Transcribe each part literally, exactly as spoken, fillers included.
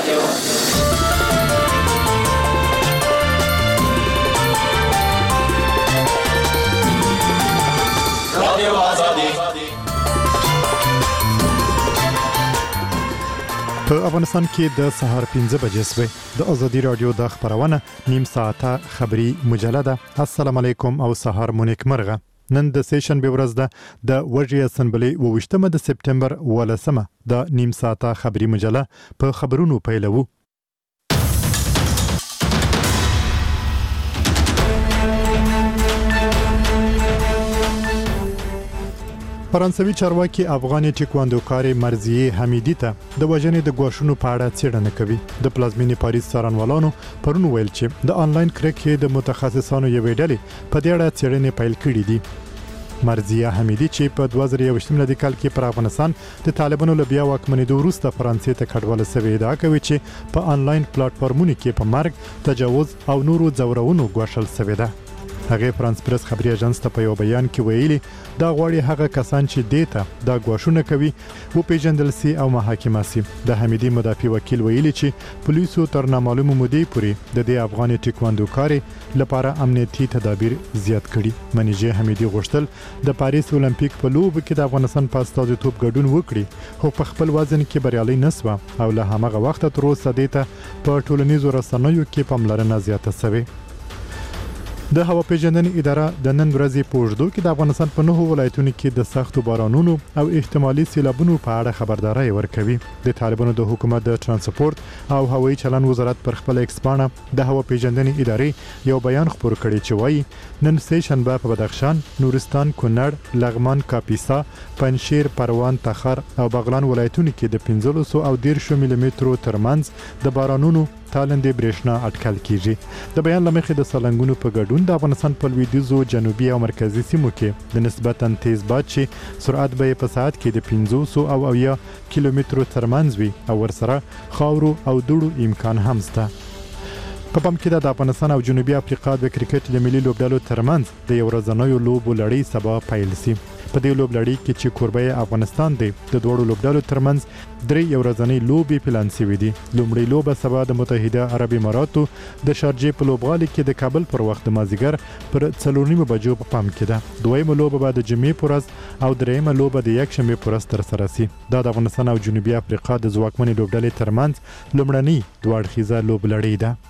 رادیو رادیو آزادي. په افغانستان کې د سهار پنځه بجې سوې د ازادي رادیو د خبرونه نیم ساعته خبری مجله ده. السلام علیکم او سهار مو نیک مرغه. نن د سیشن به ورځ ده د وژې اسمبلی وشتمه د سپټمبر ولسمه د نیم ساعته خبری مجله په خبرونو پیلوو. فرانسوي چارواکي افغاني ټیکواندوکارې مرضیه حمیدی ته د وژنې د غوښونو په اړه څېړنه کوي. د پلازمینې پاریس څارنوالانو پرون ویل چې د انلاین کرکې د متخصصانو یوې ډلې په دې اړه څېړنې پیل کړې دي. مرضیه حمیدی چې په دوه زره یوویشتم کال کې پر افغانستان د طالبانو له بیا واکمنېدو وروسته فرانسې ته کډواله شوې ادعا کوي چې په انلاین پلیټفارمونو کې په مرګ، تجاوز او نورو ځورونو غوښل شوې ده. هغه فرانس پریس خبري اژانس ته په یو بیان کې ویلي دا غواړي هغه کسان چې دیته دا غوښونه کوي و پیژندل سي او محاکمه سي. د حمیدی مدافع وکیل ویلي چې پولیسو تر نامعلومه مودې پورې د دې افغاني ټیکواندوکارې لپاره امنیتي تدابیر زیات کړي. منیجه حمیدی غوښتل د پاریس اولمپیک په لوبو کې د افغانستان په استازیتوب ګډون وکړي خو په خپل وزن کې بریالي نسوه او له همغه وخت تر اوسه دیته په ټولنیزو رسنیو کې پاملرنه زیاته شوه. د هوا پیژندنې اداره د نن ورځې په اوږدو کې د افغانستان په نهو ولایتونو کې د سختو بارانونو او احتمالي سیلابونو په اړه خبرداري ورکوي. د طالبانو د حکومت د ترانسپورت او هوایي چلن وزارت پر خپل ایکس پاڼه د هوا پیژندنې ادارې یو بیان خپور کړی چې وایي نن سه شنبه په بدخشان، نورستان، کونړ، لغمان، کاپیسا، پنجشیر، پروان، تخار او بغلان ولایتونو کې د پنځلس او دېرش ملي مترو ترمنځ د بارانونو تالندې برېښنا اټکل کیږي. د بیان لمخې د سالنګونو په ګډون د افغانستان په لویدیځو، جنوبي او مرکزي سیمو کې د نسبتاً تیز باد چې سرعت به په ساعت کې د پنځوس او اویا کیلومترو ترمنځ وي او ورسره خاورو او دوړو امکان هم شته. په پام کې د افغانستان او جنوبي افریقا د کرکټ د ملي لوبډلو ترمنځ د یو ورځنیو لوبو لړۍ سبا پیل شي. په دې لوبلړۍ کې چې کوربه افغانستان دی د دوړو لوبډلو ترمنځ درې یو ورځنۍ لوبې پلان شوې دي. لومړی لوبه سبا د متحده عرب اماراتو د شارجې په لوبغالي کې د کابل پر وخت د مازیګر پر څلور نیمو بجو په پام کې ده. دویمه لوبه به د جمعې پر ورځ او دریمه لوبه د یکشنبې پر ورځ ترسره شي. دا د افغانستان او جنوبي افریقا د ځواکمنې لوبډلې ترمنځ لومړنۍ دوه اړخیزه لوبلړۍ ده.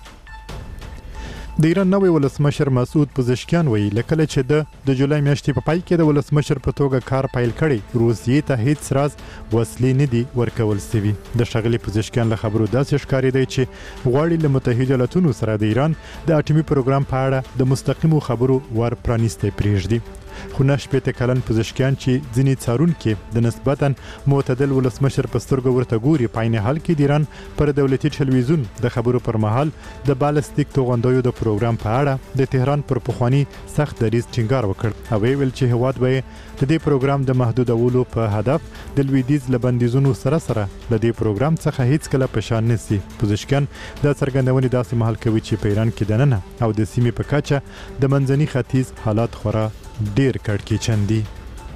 د ایران نوی ولسمشر مسعود پزشکیان وایي لکه چې د د جولای میاشتې په پای کې د ولسمشر په توګه کار پیل کړي روسیې ته هیڅ راز وسلې نه دي ورکول شوي. د ښاغلي پزشکیان له خبرو داسې ښکارېدی چې غواړي له متحده ایالاتونو سره د ایران د اټومي پروګرام په اړه د مستقیمو خبرو ور پرانیستی پرېږدي. خو نه شپېته کلن پزشکیان چې ځینې څارونکي د نسبتاً معتدل ولسمشر په سترګو ورته ګوري په عین حال کې د ایران پر دولتي ټلویزیون د خبرو پر مهال د بالستیک توغندیو د پروګرام په اړه د تهران پر پخوانی سخت دریځ ټینګار وکړ او ویل چې هواد به د دې پروګرام د محدودولو په هدف د لویدیځ لبندیزونو سره سره د دې پروګرام څخه هیڅ کله پشان نسی. پزشکیان د څرګندونې داسې محل کوي چې په ایران کې دننه او د سیمې په کچه د منځني ختیځ حالات خورا ډیر کړکېچن دي.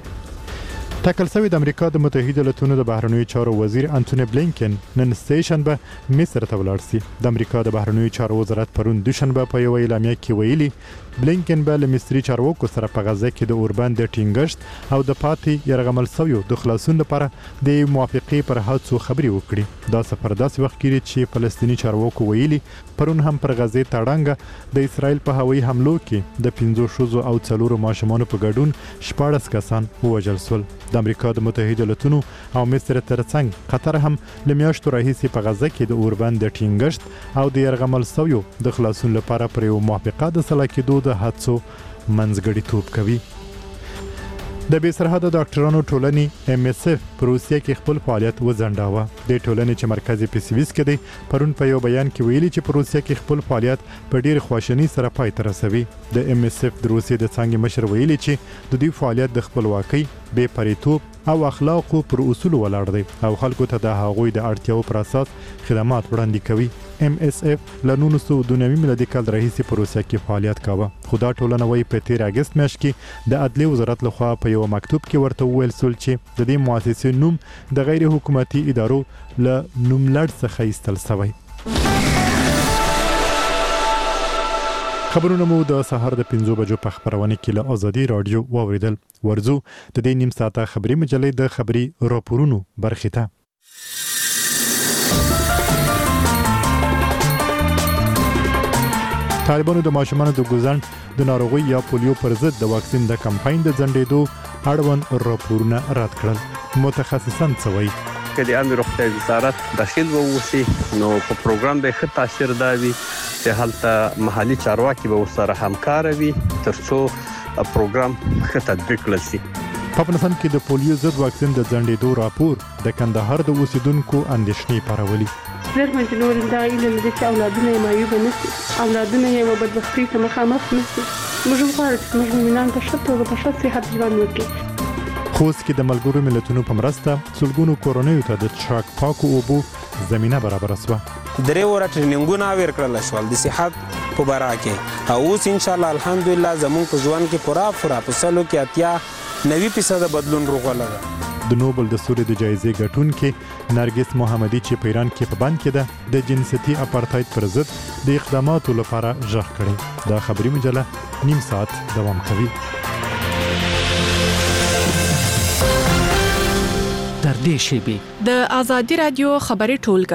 ټاکل شوی د امریکا د متحده ایالاتونو د بهرنیو چارو وزیر انټونی بلینکن نن سه شنبه مصر ته ولاړ شي. د امریکا د بهرنیو چارو وزارت پرون دوشنبه په یو اعلامیه کې ویلي بلینکن به له مصري چارواکو سره په غزه کې د اوربند د ټینګښت او د پاتې یرغمل شویو د خلاصون لپاره د موافقې پر هڅو خبري وکړي. دا سفر داسې وخت کې چې فلسطینی چارواکو ویلي پرون هم پر غزه تړانګه د اسرائیل په هوایي حملو کې د پنځو ښځو او څلورو ماشومانو په ګډون شپاړس کسان ووژل شول. د امریکا د متحده ایالاتونو او مصر ترڅنګ قطر هم له میاشتو راهیسې په غزه کې د اوربند د ټینګښت او د یرغمل شویو د خلاصون لپاره پر یو موافقه د سلا کېدو د هڅو منځګړیتوب کوي. د بې سرحده ډاکټرانو ټولنې ایم اس اف په روسیه کې خپل فعالیت وځنډاوه. د ټولنې چې مرکز یې په سویس کې دی پرون په یو بیان کې ویلي چې په روسیه کې خپل فعالیت په ډېر خواشینۍ سره پای ته رسوي. د ایم اس اف د روسیې د څانګې مشر ویلي چې د دوی فعالیت د خپلواکۍ، بې پرېتوب او اخلاقو پر اصول ولاړ دی او خلکو ته د هغوی د اړتیاو پر اساس خدمات وړاندې کوي. ام اس اف له نولس سوه دوه نوي میلادي کال راهیسې په روسیه کې فعالیت کاوه، خو دا ټولنه وايي په تیر اګست میاشت کې د عدلیې وزارت لخوا په یو مکتوب کې ورته وویل شول چې د دې مؤسسې نوم د غیر حکومتي ادارو له نوملړ څخه ایستل شوی. خبرونه مو د سهار د پنځو بجو په خبرونه کې له ازادي رادیو واوریدل. ورزو د دې نیم ساعته خبري مجلې د خبري راپورونو برخه ته. طالبانو د ماشومانو د ګوزند د ناروغي یا پولیو پر ضد د واکسین د کمپاین د ځنډېدو اړوند راپورونه رد کړل. متخصصان څه وایي؟ که د عامه روغتیا وزارت داخل ووسی نو په پروګرام به ښه تاثیر داوي چې هلته محلي چارواکي به ورسره همکار وي ترڅو پروګرام ښه تطبیق کړي. په افغانستان کې د پولیو ضد واکسین د ځنډېدو راپور د کندهار د اوسیدونکو اندېښنې پارولي. زرمن چې نور دا علم د اولادونو یې معیوب نه شي، اولادونو یې بدبختي ته مخامخ نه شي. موږ غواړو چې موږ مینان ته ښه توګه په ښه صحت ژوند وکړي. خوست کې د ملګرو ملتونو په مرسته سلګونو کورونیو ته د څښاک پاکو اوبو زمينه برابر شوه. درې وره ټریننګونه ورکړل شول د صحت په باره کې، او اوس ان شاء الله الحمدلله زموږ په ژوند کې پورا پورا په سلو کې اتیا نوي فیصد بدلون راغلی دی. د نوبل د سوري د جایزې ګټونکې نرګس محمدي چې په ایران کې په بند کې ده د جنسيتي اپارټاید پر ضد د اقداماتو لپاره ژغ کړی. دا خبري مجله نیم ساعت دوام کوي. در دې شیبې د ازادي رادیو خبري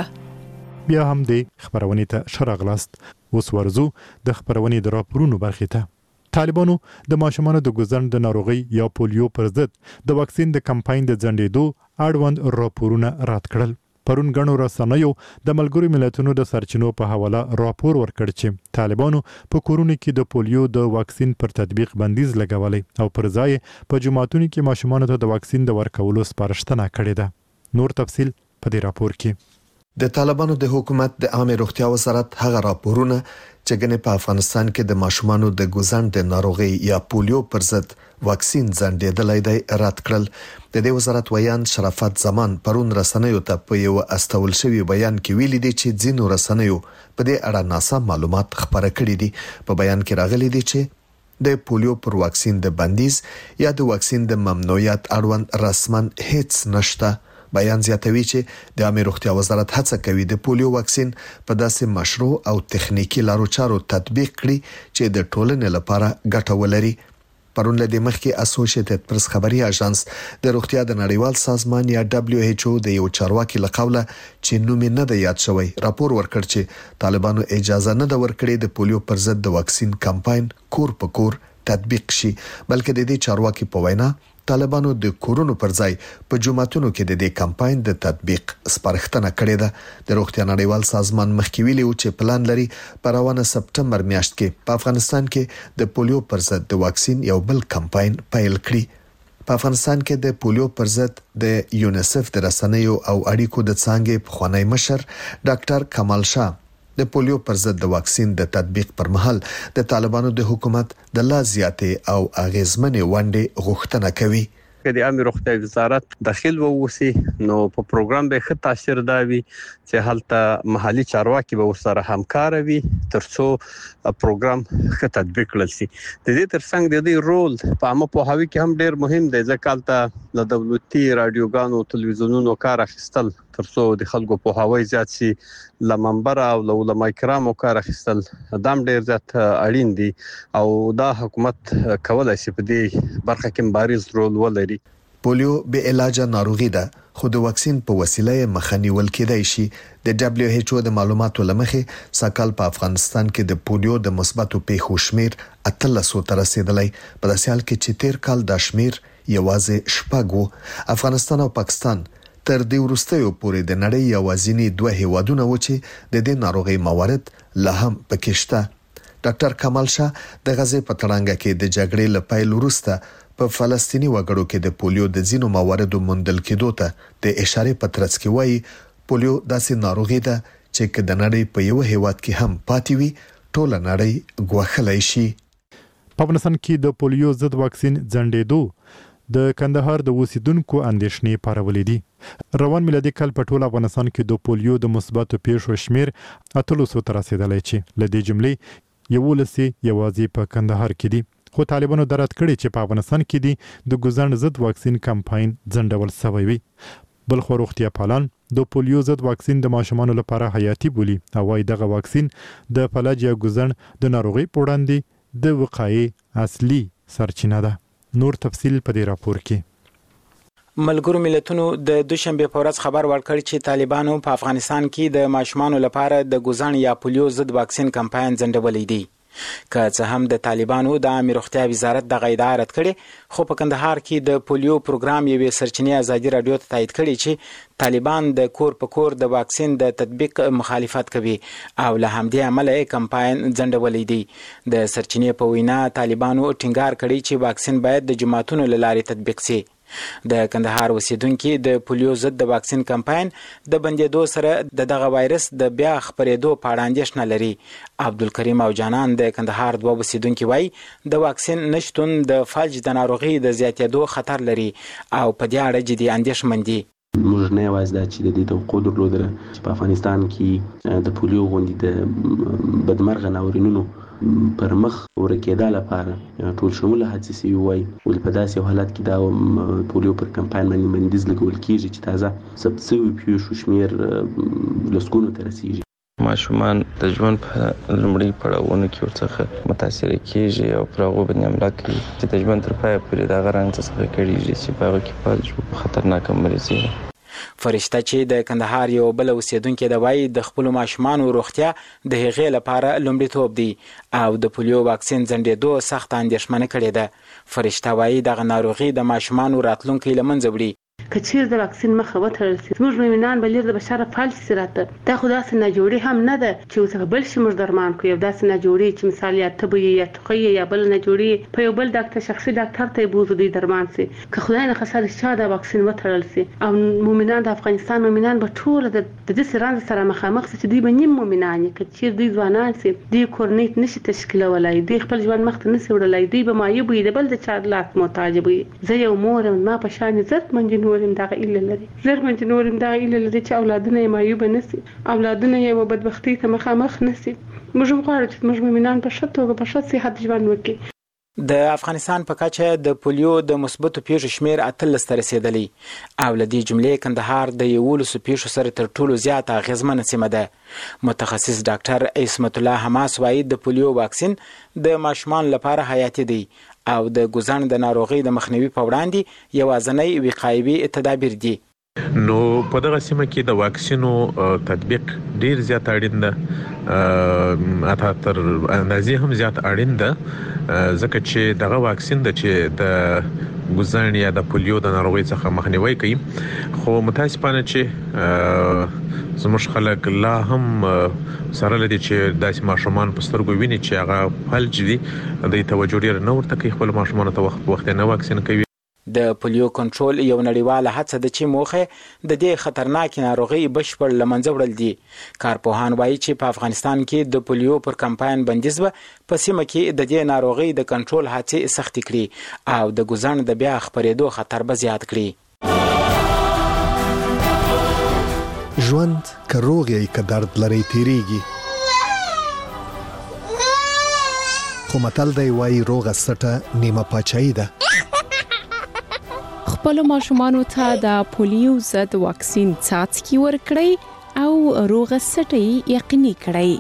ټولګه بیا هم د خبرونې ته شرغلاست. اوس ورزو د خبرونې د راپورونو برخه ته. طالبانو د ماشومانو د ګوزند د ناروغي یا پولیو پر ضد د واکسین د کمپاین د ځنډېدو اړوند راپورونه رد کړل. پرون غنو رسنیو د ملګرو ملتونو د سرچینو په حواله راپور ورکړ چې طالبانو په کورونو کې د پولیو د واکسین پر تطبیق بندیز لګولې او پر ځای په جماعتونو کې ماشومانو ته د واکسین د ورکولو سپارښتنه کړې ده. نور تفصيل په دې راپور کې. د طالبانو د حکومت د عامه روغتیا وزارت هغه راپورونه چې ګنې په افغانستان کې د ماشومانو د ګوزند د ناروغي یا پولیو پر ضد واکسین ځنډېدلای دی رد کړل. د دې وزارت ویان شرافت زمان پرون رسنیو ته په یو استول شوی بیان کې ویلي دي چې ځینو رسنیو په دې اړه ناسم معلومات خبره کړي دي. په بیان کې راغلي دي چې د پولیو پر واکسین د بندیز یا د واکسین د ممنوعیت اړوند رسمن هیڅ نشته. بیان زیاتوي چې د عامه روغتیا وزارت هڅه کوي د پولیو واکسین په داسې مشروع او تخنیکی لارو چارو تطبیق کړي چې د ټولنې لپاره ګټه ولري. پرون له دې مخکې اسوسییټډ پریس خبري اژانس د روغتیا د نړیوال سازمان یا دبليو ایچ او د یو چارواکي لقوله چې نوم نه دی یاد شوی راپور ورکړ چې طالبانو اجازه نه ده ورکړې د پولیو پر ضد د واکسین کمپاین کور په کور تطبیق شي، بلکې د دې چارواکي په وینا طالبانو د کورونو پر ځای په جماعتونو کې د دې کمپاین د تطبیق سپارښتنه کړې ده. د روغتیا نړیوال سازمان مخکې ویلي و چې پلان لري په روانه سپټمبر میاشت کې په افغانستان کې د پولیو پر ضد د واکسین یو بل کمپاین پیل کړي. په افغانستان کې د پولیو پر ضد د یونیسف د رسنیو او اړیکو د څانګې پخوانی مشر ډاکټر کمال شاه د پولیو پر ضد د واکسین د تطبیق پر مهال د طالبانو د حکومت د لا زیاتې او اغیزمنې ونډې غوښتنه کوي. که د عامه روغتیا وزارت داخل ووسی نو په پروګرام به ښه تاثیر داوي چې هلته محلي چارواکي به ورسره همکار وي ترڅو پروګرام ښه تطبیق کړي. د دې ترڅنګ د دې رول په عامه پوهاوي کې هم ډېر مهم دی ځکه هلته د دولتي رادیوګانو تلویزیونونو کار اخیستل ترڅو د خلکو پوهاوی زیات شي، لمنبر او علماء کرامو کار اخیستل دام ډېر زیات اړین دي او دا حکومت کولای شي په دې برخه کې بارز رول ولري. پولیو به علاج ناروغي ده خو د واکسین په وسیله مخنیول کېدای شي. د دبليو ایچ او د معلوماتو لمخې ساکال په افغانستان کې د پولیو د مثبتو پیښو شمیر اتلسو ته رسیدلی. په داسې حال کې چې تیر کال دا شمیر یوازې شپږ. افغانستان او پاکستان تر دې وروستیو پورې د نړۍ یوازینی دوه هیوادونه و چې د دې ناروغي موارد لا هم پکې شته. ډاکټر کمال شاه د غزې په تړانګه کې د جګړې له پیل وروسته په فلسطینی وګړو کې د پولیو د ځینو مواردو موندل کېدو ته د اشارې په ترڅ کې وایي پولیو داسې ناروغي ده چې که د نړۍ په یو هیواد کې هم پاتې وي ټوله نړۍ ګواښلی شي. په افغانستان کې د پولیو ضد واکسین ځنډېدو د کندهار د اوسیدونکو اندېښنې پارولې دي. روان میلادي کال په ټول افغانستان کې د پولیو د مثبتو پیښو شمیر اتلسو ته رسیدلی چې لدې جملې یولسي یوازې په کندهار کې دي. خو طالبانو درات کړي چې په افغانستان کې دي د ګوزن ضد واکسین کمپاین ځنډول شوی وي. بل خو روغتیا پالان د پولیو ضد واکسین د ماشومانو لپاره حیاتي بولي او وايي دغه واکسین د فلج یا ګوزن د ناروغي په وړاندې د وقایې اصلي سرچینه ده. نور تفصیل په دې راپور کې. ملګرو ملتونو د دوشنبه په ورځ خبر ورکړ چې طالبانو په افغانستان کې د ماشومانو لپاره د ګوزن یا پولیو ضد واکسین کمپاین ځنډولې دي. که څه هم د طالبانو د عامه روغتیا وزارت د غیدا رد کړي خو په کندهار کې د پولیو پروګرام یوې سرچینې ازادي رادیو ته تایید کړي چې طالبان د کور په کور د واکسین د تطبیق مخالفت کوي او له همدې امله یې کمپاین ځنډولې دي. د سرچینې په وینا طالبانو ټینګار کړي چې واکسین باید د جماعتونو له لارې تطبیق شي. د کندهار اوسیدونکو د پولیو ضد د واکسین کمپاین د بندیدو سره د دغه وایرس د بیا خپرېدو په اړه اندېښنه لري. عبدالکریم او جانان د کندهار دوه اوسیدونکو وایي د واکسین نشتون د فلج د ناروغي د زیاتېدو خطر لري او په دې اړه جدي اندېښمن دي. موږ نه یوازې دا چې د دې توقع درلودله چې په افغانستان کې د پولیو غوندې د بدمرغه ناورینونو پر مخ ورکېدا لپاره ټول شموله هڅې سوي وای ول په داسې حالت کې دا پولیو پر کمپاین باندې بندیز لګول کیږي چې تازه ثبت شوي پیښو شمیر لسګونو ته رسیږي. ماشومان د ژوند په لومړي پړاوونو کې ورڅخه متاثر کیږي او پر هغه باندې حمله کوي چې د ژوند تر پایه پورې دغه رنګ څخه کېږي چې په هغه کې په خطرناک مرض دي. فرشته چې د کندهار یو بل اوسیدونکو د وای د خپل ماشومان روغتیا د هغې لپاره لومړیتوب دی او د پولیو واکسین ځنډېدو سخت اندېښمنه کړې ده. فرشته وای د ناروغي د ماشومان راتلونکي لمنځه وړي. کچیر د واکسین مخه وتړل شي زموږ مؤمنان بلیر د بشاره فالج سراته دا خو داسې نه جوړي هم نه ده چې وسه بل شي موږ درمان کوي داسې نه جوړي چې مثال یا طبي یا ټوخي یا بل نه جوړي په یو بل ډاکټر شخصي ډاکټر ته بوزو دي درمان سي که خدای نه خساره چې دا واکسین وتړل شي او مؤمنان د افغانستان مؤمنان به ټول د دې سره سره مخامخ چې دی بنیم مؤمنان کچیر دی ځوانان سي دی کورنیت نشي تشکیلولای دی خپل ژوند مخ ته نشي وړلای دی به مایب وي د بل د چار لاس محتاج وي. زه یو مور ما په شان عزت منجن ورم دغه ایله لري زر منجن ورم دغه ایله لري چې اولادونه یې مایوب نشي اولادونه یې بدبختی ته مخامخ نشي. موږ غواړو چې موږ مؤمنان په ښه توګه په ښه صحت ژوند وکړي. د افغانستان په کچه د پولیو د مثبتو پیښو شمیر اتلس ته رسیدلی او له دې جملې کندهار د یولسو پیښو سره تر ټولو زیاته اغیزمنه سیمه ده. متخصص ډاکټر عصمت الله حماس وایي د پولیو واکسین د ماشومان لپاره حیاتي دی او د ګوزن د ناروغي د مخنیوي په وړاندې یوازینی وقایوي تدابیر دي. نو په دغه سیمه کې د واکسینو تطبیق ډیر زیات اړین ده اته تر اندازې هم زیات اړین ده ځکه چې دغه واکسین د چې د ګوزن یا د پولیو د ناروغي څخه مخنیوي کوي خو متاسفانه چې زموږ خلک لا هم سره لدی چې داسې ماشومان په سترګو ویني چې هغه فلج دي د توجه لري نه ورته کوي خپل ماشومان ته وخت وخت نه واکسین کوي. د پولیو کنټرول یو نړیواله هڅه ده چې موخه د دې خطرناک ناروغي بشپړ لمنځه وړل دي. کارپوهان وایي چې په افغانستان کې د پولیو پر کمپاین بندیز و په سیمه کې د دې ناروغي د کنټرول هڅې سخت کړي او د ګوزن د بیا خپرېدو خطر به زیات کړي. ژوند که روغ یې که درد لري تیریږي خو متل دی وایي روغه سټه نیمه پاچاهي ده. خپل ماشومانو ته د پولیو ضد واکسین څاڅکي ورکړئ او روغه سټه یقیني کړئ.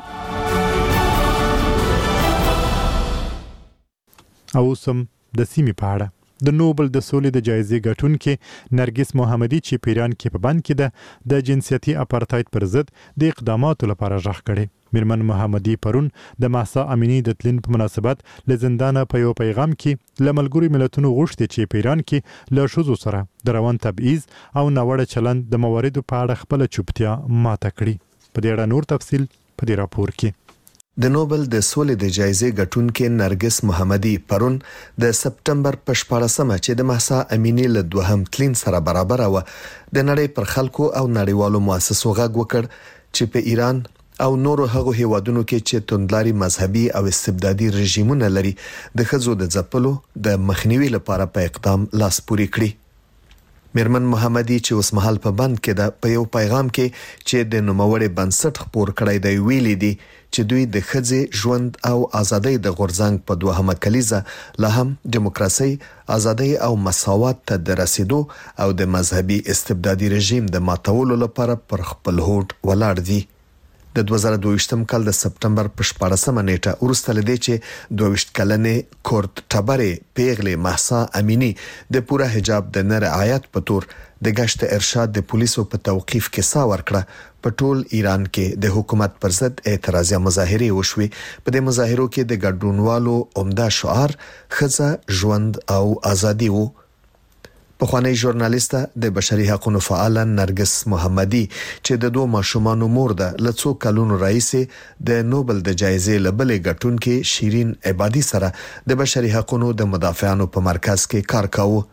او سم د سیمې په اړه د نوبل د سولې د جایزې ګټونکې نرګس محمدي چې پیران کې په بند کې ده د جنسیتي اپارټاید پر ضد د اقداماتو لپاره ژغ کړي. میرمن محمدي پرون د ماسا امینی د تلین په مناسبت له زندانه په یو پیغام کې له ملګرو ملتونو غوښتي چې پیران کې له ښځو سره د روان تبعیض او ناوړه چلند د مواردو په اړه خپل چوپتیا ماته کړي. په دې اړه نور تفصیل په دې راپور کې. د نوبل د سولې د جایزې ګټونکې نرګس محمدي پرون د سپټمبر په شپاړسمه چې د ماسا امینی له دوهم تلین سره برابر و د نړۍ پر خلکو او نړیوالو مؤسسو غږ وکړ چې په ایران او نورو هغو هیوادونو کې چې توندلاري مذهبي او استبدادي رژیمونه لري د ښځو د ځپلو د مخنیوي لپاره په اقدام لاس پوري کړی. میرمن محمدي چې اوس مهال په بند کې ده په یو پیغام کې چې د نوموړي بنسټ خپور کړی دی ویلي دي چې دوی د ښځې ژوند او ازادۍ د غورځنګ په دوهمه کلیزه لا هم دیموکراسي، ازادۍ او مساوات ته د رسیدو او د مذهبي استبدادي رژیم د ماتولو لپاره پر خپل هوډ ولاړ دي. د دوه زره دوه ویشتم کال د سپټمبر په شپاړسمه نیټه وروسته لدی چې دوه ویشت کلنې کورت ټبرې پیغلې مهسا امینی د پوره حجاب د نه رعایت په تور د گشت ارشاد د پولیسو په توقیف کې سا ورکړه. په ټول ایران کې د حکومت پر ضد اعتراضي مظاهرې وشوي. په دې مظاهرو کې د ګډونوالو عمده شعار ښځه، ژوند او ازادي وو. پخوانی ژورنالیسته د بشري حقوقو فعال نرګس محمدي چې د دوه ماشومانو مور ده لڅو کلونو راځي د نوبل د جایزې لبلې ګټونکې شیرین عبادي سره د بشري حقوقو د مدافعانو په مرکز کې کار کاوه.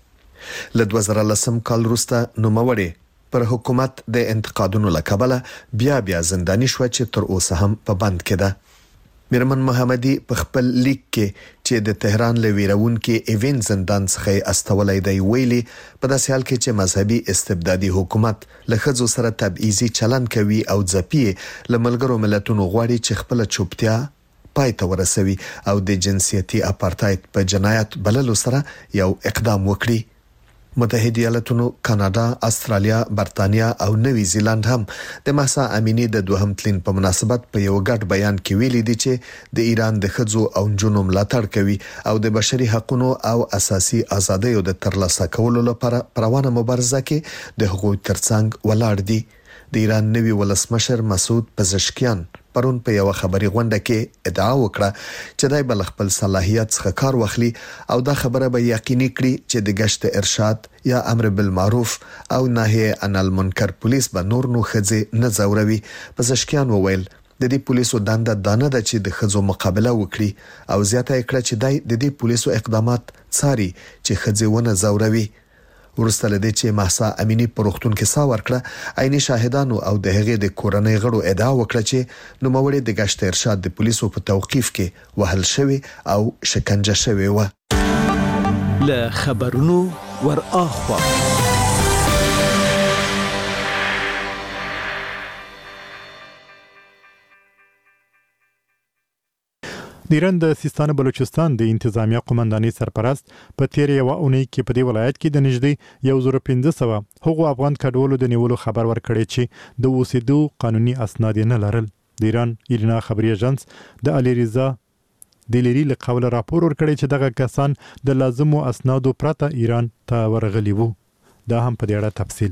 له دوه زره لسم کال وروسته نوموړي پر حکومت د انتقادونو لکبله بیا بیا زنداني شو چې تر اوسه هم په بند کې ده. میرمن محمدي په خپل لیک کې چې د تهران لویرون کې ایوین زندان څخه استولای دی ویلي په داسې حال کې چې مذهبي استبدادي حکومت له ښځو سره تبعیضي چلن کوي او ځپي لملګرو ملتونو غواړي چې خپل چوپتیا پای ته ورسوي او د جنسيتي اپارټاید په جنایت بللو سره یو اقدام وکړي. متحده ایالاتونو، کاناډا، استرالیا، برتانیا او نوی زیلند هم د مهسا امینی د دوهم تلین په مناسبت په یو ګډ بیان کې ویلي دي چې د ایران د ښځو او نجونو ملاتړ کوي او د بشري حقوقو او اساسي ازادیو د ترلاسه کولو لپاره پروانه مبارزه کې د حقوقو ترڅنګ ولاړ دي. د ایران نوی ولسمشر مسعود پزشکیان پرون په یو خبري غونډه کې ادعا وکړه چې دای بل خپل صلاحیت څخه کار واخلي او دا خبره به یقیني کړي چې د گشت ارشاد یا امر بالمعروف او نهي عن المنکر پولیس به نور نو ښځې نه زوروي. پزشکیان وویل د دې پولیسو دنده دانه ده چې د ښځو مقابله وکړي او زیاته کړه چې دای د دې پولیسو اقدامات څاري چې ښځې ونه زوروي. ورسته لدی چې مهسا امینی په روغتون کې سا ورکړه عیني شاهدانو او د هغې د کورنۍ غړو ادعا وکړه چې نوموړي د گشت ارشاد د پولیسو په توقیف کې وهل شوی او شکنجه شوی و. له خبرونو ور اخوا د ایران د سیستان بلوچستان د انتظامیه قومندانۍ سرپرست په تیر یو اونۍ کې په دې ولایت کې د نږدې یو زره پنځه سوه هغو افغان کډوالو د نیولو خبر ورکړی چې د اوسېدو قانوني اسناد نه لرل. د ایران ایرنا خبري ایجنس د علي رضا د لری له قوله راپور ورکړی چې دغه کسان د لازمو اسنادو پرته ایران ته ورغلي وو. دا هم په دې اړه تفصیل.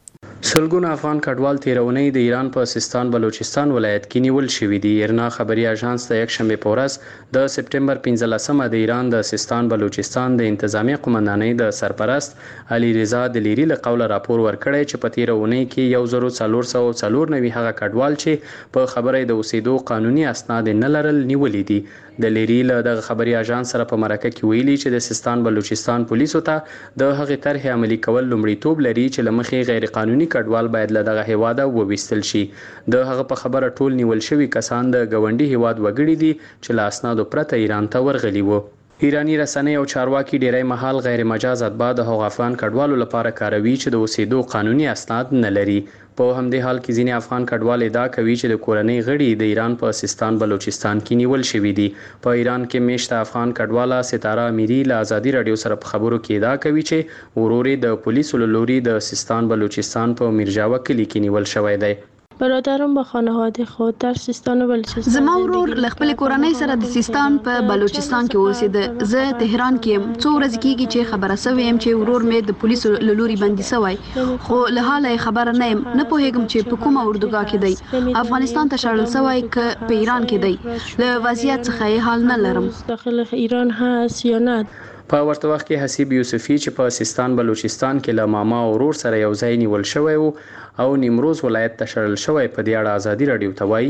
سلګونه افغان کډوال تیرونی د ایران په سیستان بلوچستان ولایت کې نیول شوی دی. ایرنا خبري اژانس د یک شنبه په ورځ د سپټمبر پنځلسمه د ایران د سیستان بلوچستان د انتظامیه قومندانۍ د سرپرست علي رضا د لری له قوله راپور ورکړی چې په تیرونی کې یو زره څلور سوه څلور نوي هغه کډوال چې په خبره د اوسېدو قانوني اسناد نه لرل نیولې دي. د لری له د خبري اژانس سره په مرکه کې ویلي چې د سیستان بلوچستان پولیسو ته د هغې طرحې عملي کول لومړیتوب لري چې لمخې غیر قانوني کډوال باید له دغه هیواده وویستل شي. د هغه په خبره ټول نیول شوي کسان د ګاونډي هیواد وګړي دي چې له اسنادو پرته ایران ته ورغلي وو. ایرانی رسنۍ او چارواکي ډیری مهال غیر مجاز اتباع د هغو افغان کډوالو لپاره کاروي چې د اوسېدو قانوني اسناد نه لري. په همدې حال کې ځینې افغان کډوال ادعا کوي چې د کورنۍ غړي د ایران په سیستان بلوچستان کې نیول شوي دي. په ایران کې میشته افغان کډواله ستاره امیری له ازادي رادیو سره په خبرو کې ادعا کوي چې ورور د پولیسو له لوري د سیستان بلوچستان په میرجاوه کلي کې نیول شوی دی. برادرم با خانواده خود در سیستان و بلوچستان زما ورور له خپل کورنۍ سره د سیستان په بلوچستان کې اوسېده. زه تهران کې یم. څو ورځې کېږي چې خبره سوې یم چې ورور مې د پولیسو له لوري بندي سوی، خو له حاله خبره نه یم. نه پوهېږم چې په کومه اردوګاه کې دی. افغانستان ته شړل سوی که په ایران کې دی. له وضعیت څخه یې حال نه لرم. داخل ایران هست یا نه. په ورته وخت کې حسیب یوسفی چې په سیستان بلوچستان کې له ماما او ورور سره یو ځای نیول شوی او نیمروز ولایت ته شړل شوی په دې اړه ازادي رادیو ته وایي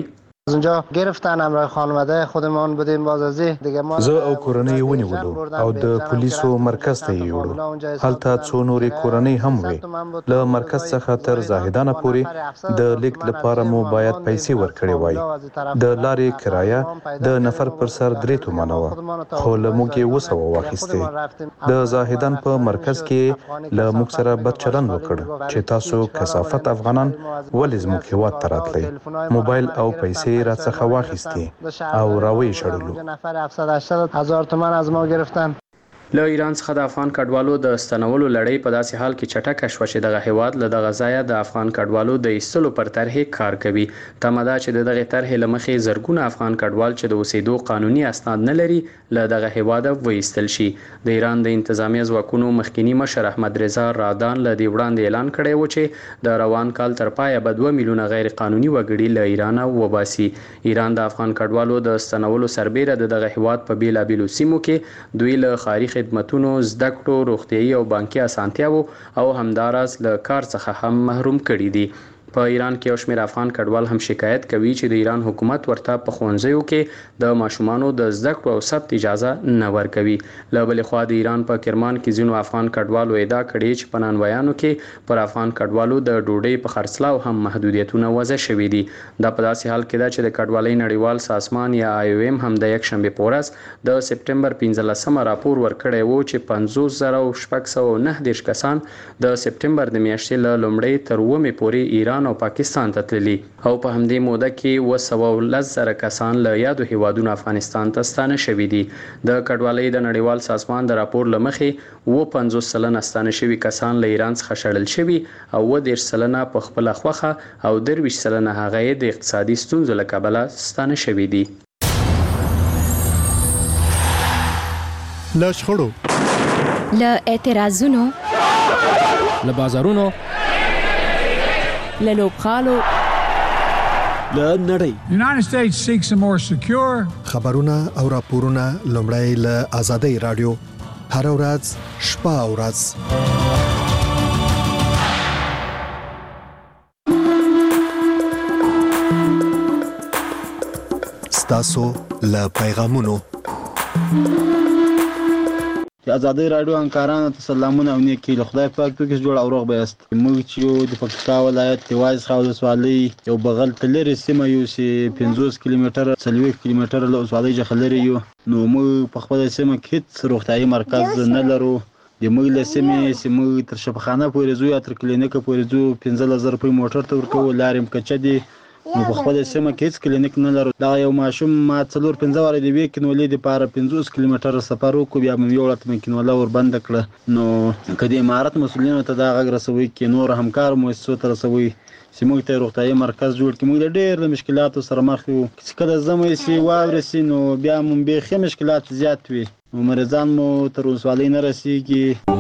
از اونجا گرفتن همراه خانواده خودمان بودیم بازازی دیگه ما زه او کورنۍ ونیولو او د پولیسو مرکز ته یوړو هلته څو نورې کورنۍ هم وي له مرکز څخه تر زاهدانه پورې د لیک لپاره مو باید پیسې ورکړې وای د لارې کرایه د نفر پر سر درې تومنه وه خو له موږ یې اوه سوه واخیستې د زاهدان په مرکز کې له موږ سره بد چلند وکړ چې تاسو کثافت افغانان ولې زموږ هیواد ته راتلئ موبایل او پیسې را څخه واخیستې او راوي شړلو نفر هفتصد هشتاد هزار تومان از ما گرفتن. له ایران څخه د افغان کډوالو د ستنولو لړۍ په داسې حال کې چټکه شوه چې دغه هیواد له دغه ځایه د افغان کډوالو د ایستلو پر طرحې کار کوي. تمه ده چې د دغې طرحې له مخې زرګونه افغان کډوال چې د اوسېدو قانوني اسناد نه لري له دغه هیواده وایستل شي. د ایران د انتظامیه ځواکونو مخکني مشر احمد رضا رادان له دې وړاندې اعلان کړی و چې د روان کال تر پایه به دوه میلیونه غیر قانوني وګړي له ایرانه وباسي. ایران د افغان کډوالو د ستنولو سربیره د دغه هیواد په بیلابیلو سیمو کې دوی له ښاري خدمتونو زده کړو روغتیايي او بانکي اسانتیاوو او همداراز له کار څخه هم محروم کړي دي. په ایران کې یو شمېر افغان کډوال هم شکایت کوي چې د ایران حکومت ورته په ښوونځیو کې د ماشومانو د زده کړو او ثبت اجازه نه ورکوي. له بلې خوا د ایران په کرمان کې ځینو افغان کډوالو ادعا کړې چې په نانوایانو کې پر افغان کډوالو د ډوډۍ په خرڅلاو هم محدودیتونه وضع شوي دي. دا په داسې حال کې ده چې د کډوالۍ نړیوال سازمان یا آی او ایم هم د یک شنبې په ورځ د سپټمبر پنځلسمه راپور ورکړی و چې پنځوس زره شپږ سوه نهه دېرش کسان د سپټمبر د میاشتې له لومړۍ تر اوومې پورې ایران او پاکستان ته تللي او په همدې موده کې اوه سوه ولس زره کسان له یادو هیوادونو افغانستان ته ستانه شوي دي. د کډوالۍ د نړیوال سازمان د راپور له مخې اوه پنځوس سلنه ستانه شوي کسان له ایران څخه شړل شوي او اوه دېرش سلنه په خپله خوښه او درویشت سلنه هغه یې د اقتصادي ستونزو له کبله ستانه شوي دي. له شخړو له اعتراضونو له بازارونو له لوبغالو له نړۍ United States seeks a more secure خبرونه او راپورونه لومړی له آزادۍ رادیو هر ورځ شپه او ورځ ستاسو له پیغامونو آزادۍ رادیو همکارانو ته سلامونه او نیکي له خدای پاک توګه جوړ او روغ بیاست. موږ چې د پکتیکا ولایت تیواز خاوز ولسوالۍ یو بغل ته لري سیمه یو چې پنځوس کیلومتره څلوېښت کیلومتره له ولسوالۍ څخه لري یو نو موږ په خپله سیمه کې هېڅ روغتیايي مرکز نه لرو. د موږ له سیمې چې موږ تر شفاخانه پورې ځو یا تر کلینیکه پورې ځو پنځلس زره روپۍ موټر ته ورکوو لارې هم کچه دي نو په خپله سیمه کې هېڅ کلینیک نه لرو. دغه یو ماشوم ما څلور پنځه واره د یوې کینولې دپاره پنځوس کیلومتره سفر وکړو بیا مې یوړه ته مې کینوله وربنده کړه. نو که د امارت مسؤلینو ته دا غږ رسوئ کې نور همکارو مؤسسو ته رسوئ چې موږ ته روغتیايي مرکز جوړ کړي. موږ د ډېر د مشکلاتو سره مخ یو چې کله ژمی شي واورې شي نو بیا مو بیخي مشکلات زیات وي نو مریضان مو تر ولسوالۍ نه رسیږي.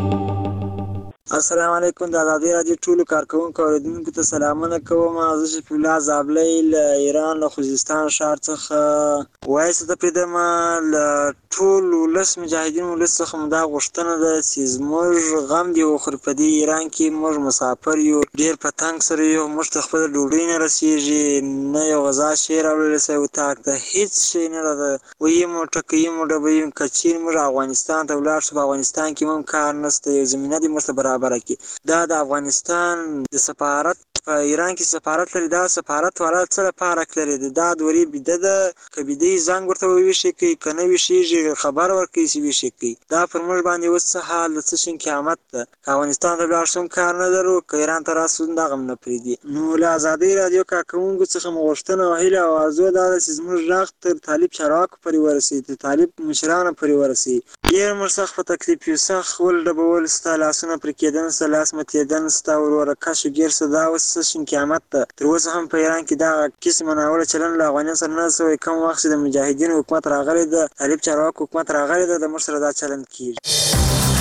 السلام علیکم د آزادۍ راډیو ټولو کارکوونکو اورېدونکو ته سلامونه کوم. زه شفیع الله زابلی له ایران له خوزستان ښار څخه وایسه ته پرېږدم. له ټول ولس مجاهدین ولس څخه مو دا غوښتنه ده چې زموږ غم دې وخوري. په دې ایران کې موږ مسافر یو ډېر په تنګ سره یو موږ ته خپله ډوډۍ نه رسېږي نه یو غذا شی راوړلی سوی اتاق ته هېڅ شی نه راته ویي مو ټکوي مو ډبوي که چیرې موږ افغانستان ته ولاړ شو په افغانستان کې هم کار نشته یو زمینه دې موږ ته برابر دا د افغانستان د سفارت په ایران کې سفارت لري. دا سفارت والا څه لپاره لري دا دورې بیده ده که بیده یې زنګ ورته وویشي کوي که نه ویشېږي خبر ورکوي چې ویشي کوي. دا پر موږ باندې اوس څه حال د څه شین قیامت ده. که افغانستان ته ولاړ شو کار نه لرو که ایران ته راسو دغه هم نه پرېږدي. نو له آزادۍ راډیو کارکوونکو څخه مو غوښتنه او هیله او ارزو دا ده چې زموږ غږ تر طالب چارواکو پورې ورسوي تر طالب مشرانو پورې ورسوي. ډېر موږ سخت په تکلیف یو سخت ولډبول ستا لاسونه پرې کېدن ستا لاس متېدن ستا وروره کش و ګیر سه دا اوس څه شین قیامت ده. تر اوسه هم په ایران کې دغه قسمه ناوړه چلند له افغانیانو سره نه سوی. کوم وخت چې د مجاهدینو حکومت راغلی ده طالب چارواکو حکومت راغلی ده د موږ سره دا چلند کېږي.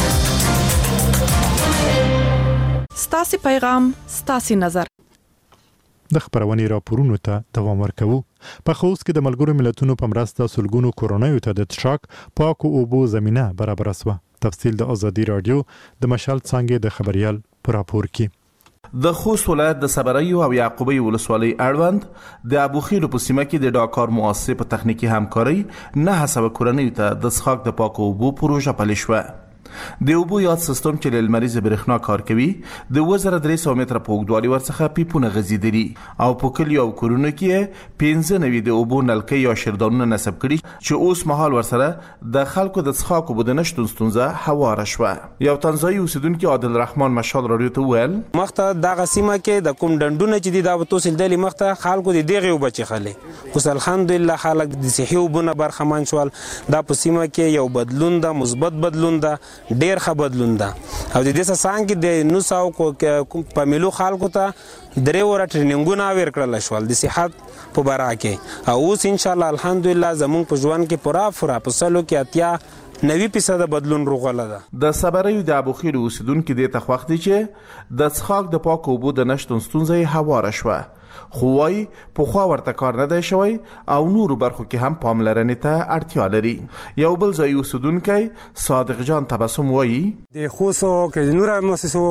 ستاسې پیغام ستاسې نظر. د خبرونې راپورونو ته دوام ورکوو. په خوست کې د ملګرو ملتونو په مرسته سلګونو کورنیو ته د څښاک پاکو اوبو زمینه برابره شوه. تفصیل د آزادۍ رادیو د مشال څانګې د خبريال په راپور کې. د خوست ولایت د صبریو او یعقوبی ولسوالۍ اړوند د ابوخیلو په سیمه کې د ډاکار مؤسسې په تخنیکی همکارۍ نه سوه کورنیو ته د څښاک د پاکو اوبو پروژه پلي شوه. د اوبو یاد سیستم چې له لمریزې برېښنا کار کوي د اووه زره درې سوه متره په اوږدوالي ورڅخه پیپونه غځېدلي او په کلیو او کورونو کې پنځه نوي د اوبو نلکۍ یا شیردانونه نصب کړي چې اوس مهال ورسره د خلکو د څښاک اوبو د نشتون ستونزه هواره شوه. یو تنزایي اوسیدونکي عادل رحمان مشال راډیو ته وویل مخته دغه سیمه کې د کوم ډنډونه چې دي دا به توسېدلي مخته خلکو د دغې اوبه څښلې اوس الحمدلله خلک د صحي اوبو نه برخمن شول. دا په سیمه کې یو بدلون ده، مثبت بدلون ده، ډیر ښه بدلون ده او د دې څخه کې د نو ساو په ملو خلکو ته درې وره ټریننګونه ورکړل شول د صحت په باره کې او اوس ان شاء الله الحمدلله زموږ په ژوند کې پوره پوره په سلو کې اتیا نوي فیصد بدلون روغله ده. د صبریو د ابوخیلو اوسیدونکي دې ته خوښ دي چې د څښاک د پاکو اوبو د نشتون ستونزه یې هواره شوه، خو وايي پخوا ورته کار نه دی شوی او نورو برخو کې هم پاملرنې ته اړتیا لري. یو بل ځای اوسیدونکی صادق جان تبسم وايي د خوستو کې نور مؤسسو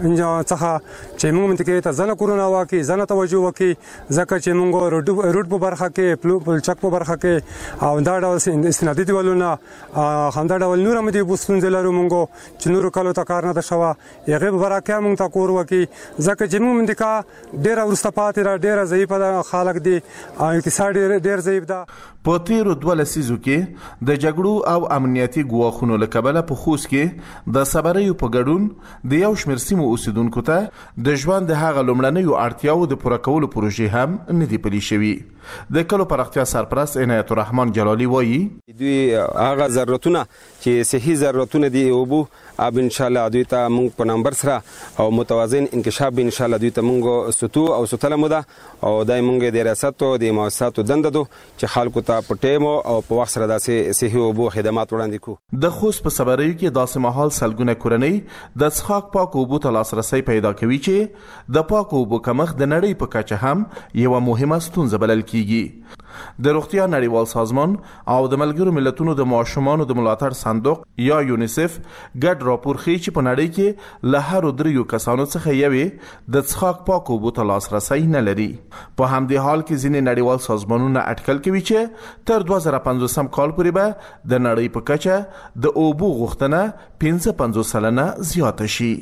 څخه چې موږ منطقې ته ځنه کورونه واکي ځنه توجه وکي ځکه چې موږ روډ په برخه کې پلچک په برخه کې او دا ډول استنادي دیوالونه همدا ډول نور هم دي ستونزې لرو موږ چې نورو کلو ته کار نه ده شوی هغې په باره کې موږ ته کور وکي ځکه چې موږ منطقه ډېره وروسته پاتې ده، ډېره ضعیفه ده، خلک دي او اقتصاد ډېر ضعیف ده. په تیرو دوه لسیزو کې د جګړو او امنیتي ګواښونو له کبله په خوست کې د صبریو په ګډون د یو شمېر سیمو اوسیدونکو ته د ژوند د هغه لومړنیو اړتیاوو د پوره کولو پروژې هم نه دي پلي شوي. د کلو پراختیا سرپرست عنایت الرحمن جلالي وایي دوی هغه ضرورتونه چې صحي ضرورتونه دي اوبو اب ان شاء الله دوی ته موږ په نمبر سره او متوازن انکشاف ان شاء الله دوی ته موږ ستو او ستله مده او دای موږ د ریاست او د مؤسساتو دنده دو چې خلکو ته په ټیمو او په وخت سره داسې صحي اوبو خدمات وړاندې کو. د خوست په صبریو کې داسې مهال سلګونه کورنۍ د څښاک پاکو اوبو ته لاسرسی پیدا کوي چې د پاکو اوبو کمښت د نړۍ په کچه هم یوه مهمه ستونزه بلل کیږي. د روغتیا نړیوال سازمان او د ملګرو ملتونو د ماشومانو د ملاتړ صندوق یا یونیسف ګډ راپور ښیي چې په نړۍ کې له هرو دریو کسانو څخه یوې د څښاک پاکو اوبو ته لاسرسی نه لري. په همدې حال کې ځینې نړیوال سازمانونه اټکل کوي چې تر دوه زره پنځوسم کال پورې به د نړۍ په کچه د اوبو غوښتنه پنځه پنځوس سلنه زیاته شي.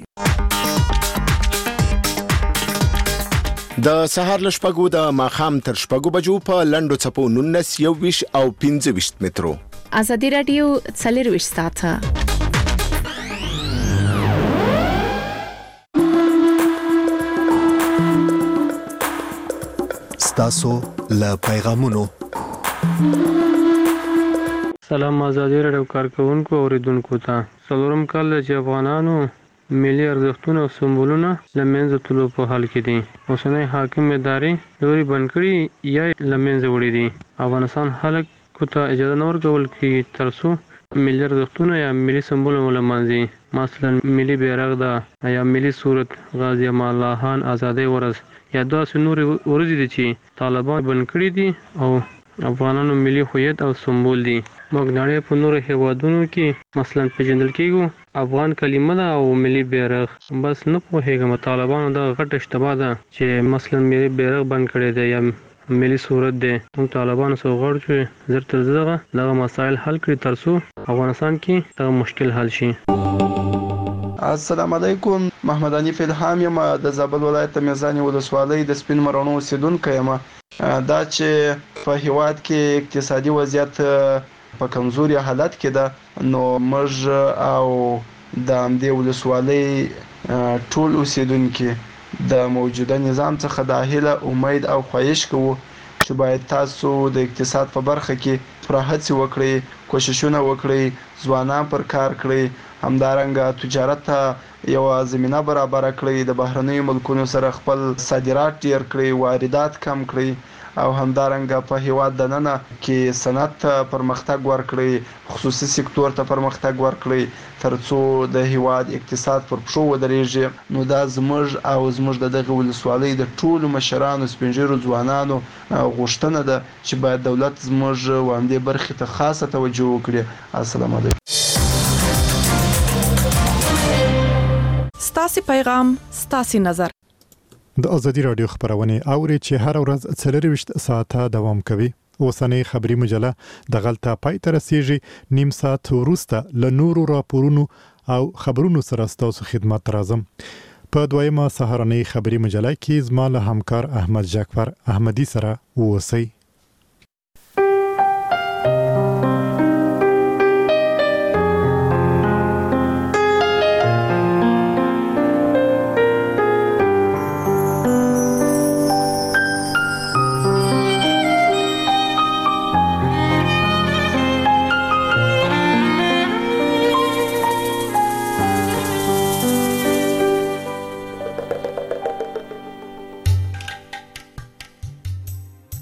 د سهار له شپږو د ماښام تر شپږو بجو په لنډو څپو نولس یوویشت او پنځه ویشت مترو. ازادي راډیو څلرویشت ساعته ستاسو له پیغامونو. سلام ازادي راډیو کارکونکو اوریدونکو ته څلورم کال چې افغانانو ملي ارزښتونه او سمبولونه له منځه تلو په حال کې دي. اوسنۍ حاکم ادارې لوري بند کړي یا له منځه وړي دي. افغانستان خلکو ته اجازه نه ورکول کېږي تر څو ملي ارزښتونه یا ملي سمبولونه له منځه مثلا ملي بیرغ ده یا ملي صورت غازی امان الله خان ازادۍ ورځ یا داسې نورې ورځې دي چې طالبان بند کړي دي او افغانانو ملي هویت او سمبول دي. موږ نړۍ په نورو هیوادونو کې مثلا پیژندل کېږو افغان کلمه ده او ملي بیرغ. بس نه پوهېږم طالبانو دا غټه اشتباه ده چې مثلا ملي بیرغ بند کړی دی یا ملي صورت دی. موږ طالبانو سره غواړو چې زر تر زره دغه مسایل حل کړي تر څو افغانستان کې دغه مشکل حل شي. السلام علیکم، محمد حنیف الهام یم د زابل ولایت میزانی ولسوالۍ د سپین مرونو اوسیدونکی یم. دا چې په هیواد کې اقتصادي وضعیت په کمزوري حالت کې ده نو موږ او د همدې ولسوالۍ ټول اوسیدونکي د موجوده نظام څخه د هیله امید او خواهش کوو چې باید تاسو د اقتصاد په برخه کې پوره هڅې وکړئ، کوششونه وکړئ، ځوانان پر کار کړئ، همدارنګه تجارت ته یوه زمینه برابره کړئ، د بهرنیو ملکونو سره خپل صادرات ډیر کړئ، واردات کم کړئ او همدارنګه په هیواد دننه کې صنعت ته پرمختګ ورکړئ، خصوصي سکتور ته پرمختګ ورکړئ تر څو د هیواد اقتصاد پر پښو ودرېږي. نو دا زموږ او زموږ د دغه ولسوالۍ د ټولو مشرانو سپین ږیرو ځوانانو غوښتنه ده چې باید دولت زموږ و همدې برخې ته خاصه توجه وکړي. السلام علیکم. ستاسو پیغام ستاسو نظر. د ازادي رادیو خبرونه اوري چې هر ورځ څلرويشت ساعته دوام کوي. اوسنۍ خبري مجله د غلطه پای تر رسیږي نیم ساعت وروسته له نورو راپورونو او خبرونو سره ستاسو خدمت راځم. په دویمه سهارنۍ خبري مجله کې زما له همکار احمد جعفر احمدي سره اوسئ.